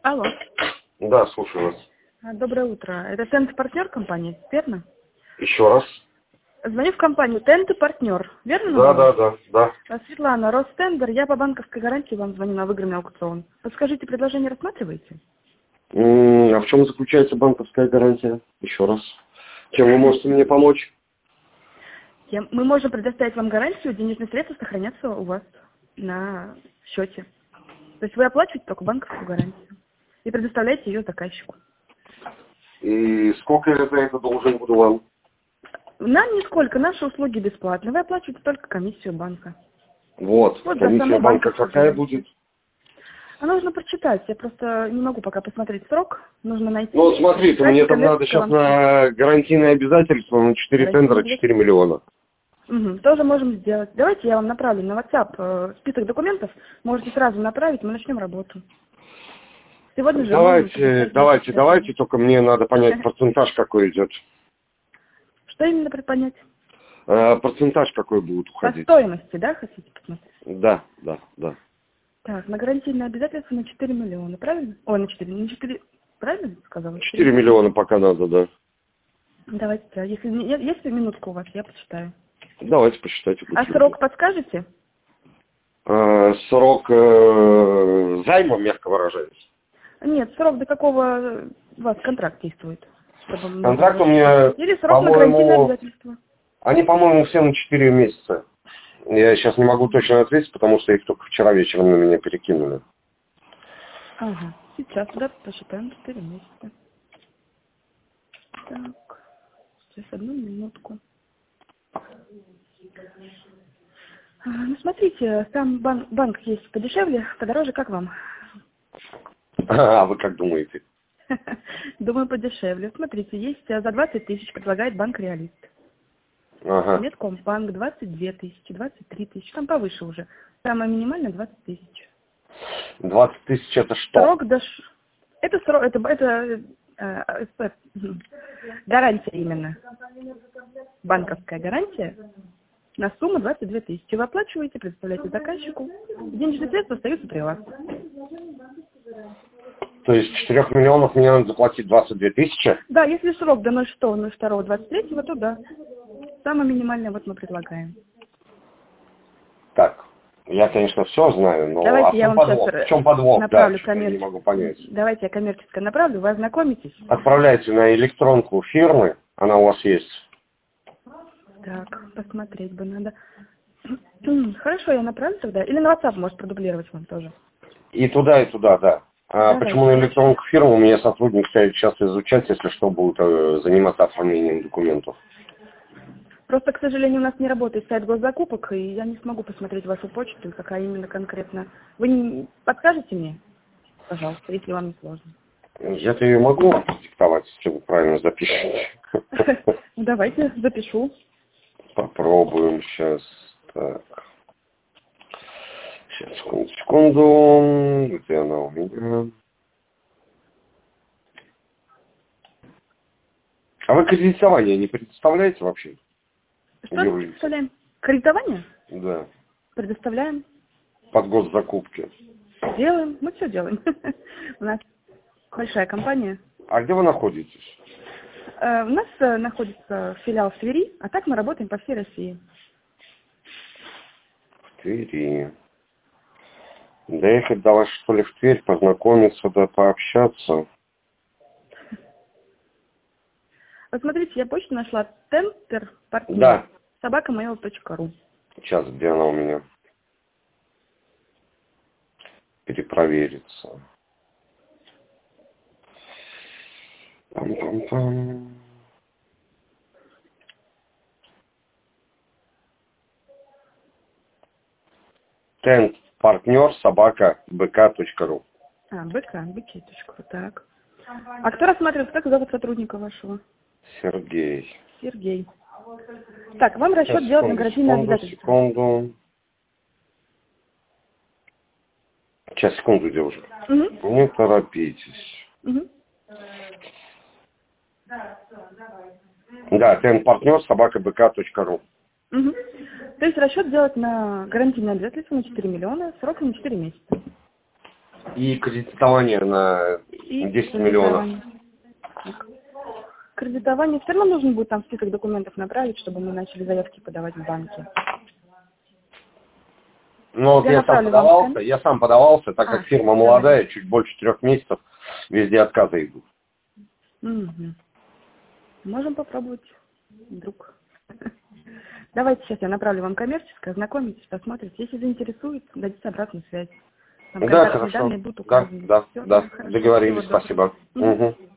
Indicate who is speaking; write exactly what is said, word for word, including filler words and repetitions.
Speaker 1: Алло.
Speaker 2: Да, слушаю вас.
Speaker 1: А, Доброе утро. Это Тент Партнер компания, верно?
Speaker 2: Еще раз.
Speaker 1: Звоню в компанию Тент Партнер, верно?
Speaker 2: Да, да,
Speaker 1: называется?
Speaker 2: да, да.
Speaker 1: А, Светлана, Ростендер, я по банковской гарантии вам звоню на выигранный аукцион. Подскажите, предложение рассматриваете?
Speaker 2: М, А в чем заключается банковская гарантия? Еще раз. Чем вы можете мне помочь?
Speaker 1: Я- Мы можем предоставить вам гарантию, денежные средства сохранятся у вас на счете. То есть вы оплачиваете только банковскую гарантию и предоставляете ее заказчику.
Speaker 2: И сколько я за это должен буду вам?
Speaker 1: Нам нисколько, наши услуги бесплатны. Вы оплачиваете только комиссию банка.
Speaker 2: Вот.
Speaker 1: Вот за
Speaker 2: Комиссия
Speaker 1: саму
Speaker 2: банка
Speaker 1: банковскую
Speaker 2: какая
Speaker 1: гарантию.
Speaker 2: будет?
Speaker 1: А нужно прочитать. Я просто не могу пока посмотреть срок. Нужно найти.
Speaker 2: Ну, вот смотрите,
Speaker 1: Прочитать,
Speaker 2: мне там надо
Speaker 1: коммерческое
Speaker 2: сейчас
Speaker 1: вам письмо.
Speaker 2: на гарантийные обязательства на четыре
Speaker 1: Гарантийное
Speaker 2: тендера
Speaker 1: обязательство.
Speaker 2: четыре миллиона.
Speaker 1: Угу, тоже можем сделать. Давайте я вам направлю на WhatsApp э, список документов. Можете сразу направить, мы начнем работу. Сегодня же можем
Speaker 2: Давайте,
Speaker 1: предоставить
Speaker 2: давайте,
Speaker 1: денежные
Speaker 2: давайте, только мне надо понять
Speaker 1: средства.
Speaker 2: процентаж какой идет.
Speaker 1: Что именно предпонять?
Speaker 2: Э, Процентаж какой будет
Speaker 1: По
Speaker 2: уходить?
Speaker 1: стоимости, да, хотите посмотреть?
Speaker 2: Да, да, да.
Speaker 1: Так, на гарантийное обязательство на четыре миллиона, правильно? Ой, на четыре, на четыре, правильно сказала?
Speaker 2: четыре миллиона пока надо, да.
Speaker 1: Давайте, да. Если не- е- есть минутка у вас, я почитаю.
Speaker 2: Давайте посчитайте.
Speaker 1: А
Speaker 2: будьте
Speaker 1: срок подскажете?
Speaker 2: Э, Срок э, займа, мягко выражаясь.
Speaker 1: Нет, срок до какого у вас контракт действует? Чтобы мне
Speaker 2: Контракт у
Speaker 1: было-
Speaker 2: меня,
Speaker 1: Или срок на гарантийное
Speaker 2: по-моему,
Speaker 1: обязательство?
Speaker 2: они, по-моему, все на четыре месяца. Я сейчас не могу точно ответить, потому что их только вчера вечером на меня перекинули.
Speaker 1: Ага, сейчас, да, посчитаем четыре месяца. Так, сейчас одну минутку. А, Ну, смотрите, там бан- банк есть подешевле, подороже, как вам?
Speaker 2: А вы как думаете?
Speaker 1: Думаю, подешевле. Смотрите, есть а, за двадцать тысяч предлагает банк Реалист.
Speaker 2: Ага.
Speaker 1: Меткомбанк двадцать две тысячи, двадцать три тысячи, там повыше уже. Самое минимальное двадцать тысяч.
Speaker 2: двадцать тысяч это что?
Speaker 1: Срок до... ш- Это срок, это, это э, э, гарантия именно. Банковская гарантия на сумму двадцать две тысячи. Вы оплачиваете, предоставляете заказчику. Денежные средства остаются при вас.
Speaker 2: То есть четырех миллионов мне надо заплатить двадцать две тысячи?
Speaker 1: Да, если срок до ноль шестого ноль второго двадцать третьего, то да. Самое минимальное вот мы предлагаем.
Speaker 2: Так, я, конечно, все знаю, но
Speaker 1: Давайте
Speaker 2: а в
Speaker 1: я
Speaker 2: чем
Speaker 1: вам сейчас
Speaker 2: подвох? В чем подвох? Да,
Speaker 1: направлю
Speaker 2: что-то я не
Speaker 1: коммерческое.
Speaker 2: могу понять.
Speaker 1: Давайте я коммерческое направлю, вы ознакомитесь.
Speaker 2: Отправляйте на электронку фирмы, она у вас есть.
Speaker 1: Так, посмотреть бы надо. Хорошо, я направлю тогда. Или на WhatsApp может продублировать вам тоже.
Speaker 2: И туда, и туда, да. А
Speaker 1: Давайте,
Speaker 2: почему на
Speaker 1: хорошо.
Speaker 2: электронку фирму? У меня сотрудник стоит сейчас изучать, если что, будет э, заниматься оформлением документов.
Speaker 1: Просто, к сожалению, у нас не работает сайт госзакупок, и я не смогу посмотреть вашу почту, какая именно конкретно. Вы не подскажете мне, пожалуйста, если вам не сложно?
Speaker 2: Я-то ее могу диктовать, если вы правильно запишете.
Speaker 1: Давайте, запишу.
Speaker 2: Попробуем сейчас. Так. Сейчас, секунду, секунду. Где она у меня? А вы кредитование не предоставляете вообще?
Speaker 1: Что мы
Speaker 2: Юрий?
Speaker 1: предоставляем? Кредитование?
Speaker 2: Да.
Speaker 1: Предоставляем.
Speaker 2: Под госзакупки.
Speaker 1: Делаем. Мы все делаем. У нас большая компания.
Speaker 2: А где вы находитесь?
Speaker 1: Э, У нас э, находится филиал в Твери, а так мы работаем по всей России.
Speaker 2: В Твери. Доехать до вас, что ли, в Тверь, познакомиться, да пообщаться.
Speaker 1: Вот смотрите, я почту нашла. Тентер партнер.
Speaker 2: Да.
Speaker 1: собака mail точка ру.
Speaker 2: Сейчас, где она у меня? Перепроверится. Пам-пам-пам. Тент партнер собака бк точка ру.
Speaker 1: А, бк, бк точка ру, так. А кто рассматривает, как зовут сотрудника вашего?
Speaker 2: Сергей.
Speaker 1: Сергей. Так, вам расчет
Speaker 2: Сейчас,
Speaker 1: делать на
Speaker 2: секунду,
Speaker 1: гарантийное
Speaker 2: секунду,
Speaker 1: обязательство.
Speaker 2: секунду. Сейчас, секунду, девушка.
Speaker 1: Угу.
Speaker 2: Не торопитесь.
Speaker 1: Угу.
Speaker 2: Да, тент партнер собака бк точка ру.
Speaker 1: Угу. То есть расчет делать на гарантийное обязательство на четыре миллиона, срок на четыре месяца.
Speaker 2: И кредитование на
Speaker 1: И
Speaker 2: десять миллионов.
Speaker 1: Кредитование все равно нужно будет там список документов направить, чтобы мы начали заявки подавать в банке.
Speaker 2: Ну вот я, я сам подавался, я сам подавался, так как а, фирма молодая, давай. Чуть больше трех месяцев, везде отказы идут.
Speaker 1: Угу. Можем попробовать, вдруг. Давайте сейчас я направлю вам коммерческое, ознакомитесь, посмотрите. Если заинтересует, дадите обратную связь. Там
Speaker 2: да, хорошо.
Speaker 1: Данные будут указаны.
Speaker 2: Да, да,
Speaker 1: Все,
Speaker 2: да.
Speaker 1: хорошо.
Speaker 2: Договорились,
Speaker 1: Всего
Speaker 2: спасибо.
Speaker 1: Угу.